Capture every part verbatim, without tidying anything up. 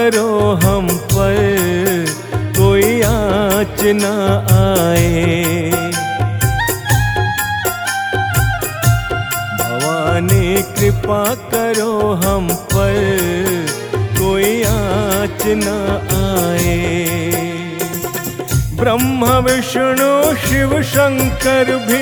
करो हम पर कोई आँच न आए। भवानी कृपा करो हम पर कोई आँच न आए। ब्रह्मा विष्णु शिव शंकर भी,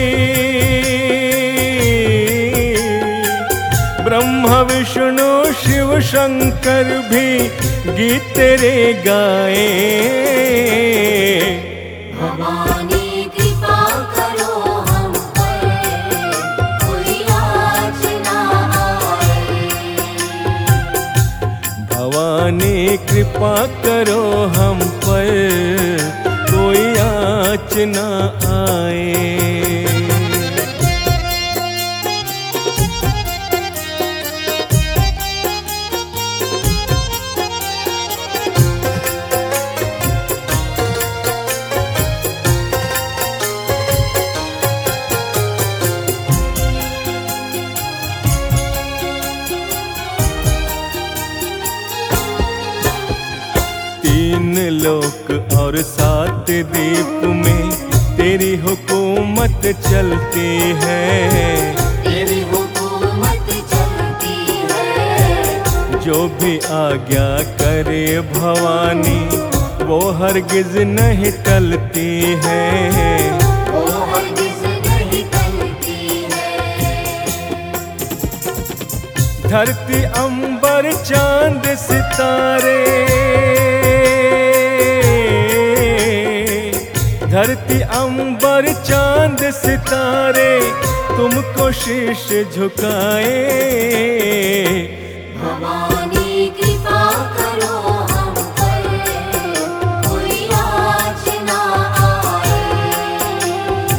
ब्रह्मा विष्णु शिव शंकर भी गीत तेरे गाए। भवानी कृपा करो हम पर कोई आँच न आए। भवानी कृपा करो हम पर कोई आँच न आए। तीन लोक और सात दीप में तेरी हुकूमत चलती है। तेरी हुकूमत चलती है। जो भी आज्ञा करे भवानी वो हरगिज नहीं टलती है। वो हरगिज नहीं टलती है। धरती अंबर चांद सितारे, धरती अंबर चांद सितारे तुमको शीश झुकाए। भवानी कृपा करो हम पर कोई आँच न आए।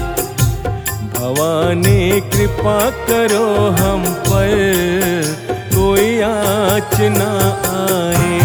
भवानी कृपा करो हम पर कोई आँच न आए।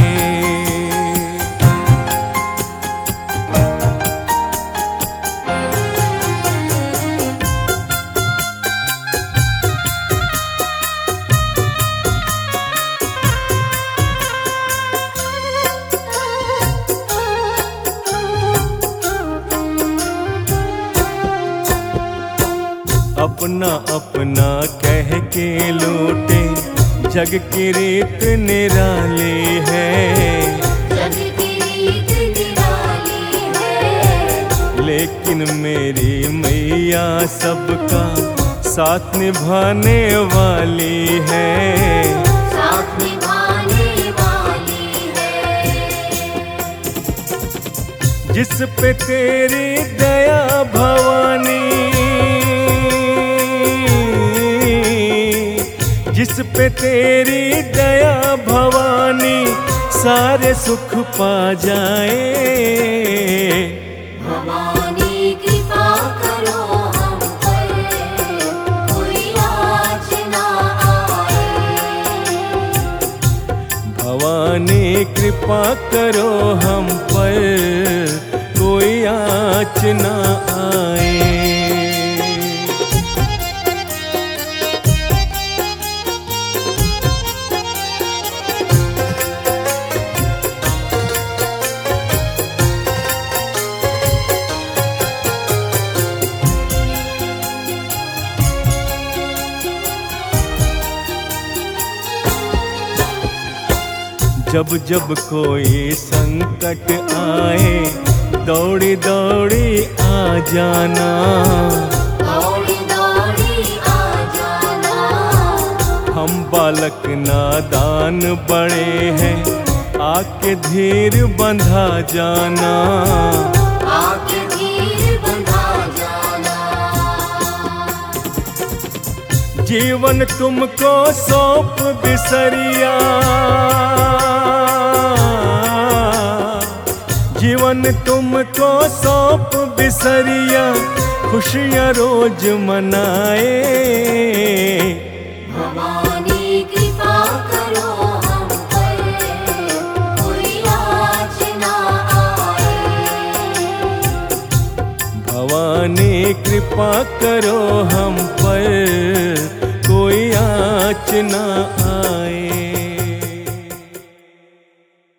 अपना अपना कह के लूटे जग की रीत निराली है। जग की रीत निराली है। लेकिन मेरी मैया सबका साथ निभाने वाली है। साथ निभाने वाली है। जिस पे तेरी दया भवानी, जिस पे तेरी दया भवानी सारे सुख पा जाए। भवानी कृपा करो हम पर कोई आँच न आए। भवानी कृपा करो हम पर कोई आँच न आए। जब जब कोई संकट आए दौड़ी दौड़ी आ जाना। दौड़ी दौड़ी आ जाना। हम बालक नादान बड़े हैं आके धीर बंधा जाना। आके धीर बंधा जाना। जीवन तुमको सौंप बिसरिया, जीवन तुमको सौंप बिसरिया खुशियाँ रोज मनाए। भवानी कृपा करो हम पर कोई आँच न आए। भवानी कृपा करो हम पर कोई आँच न आए।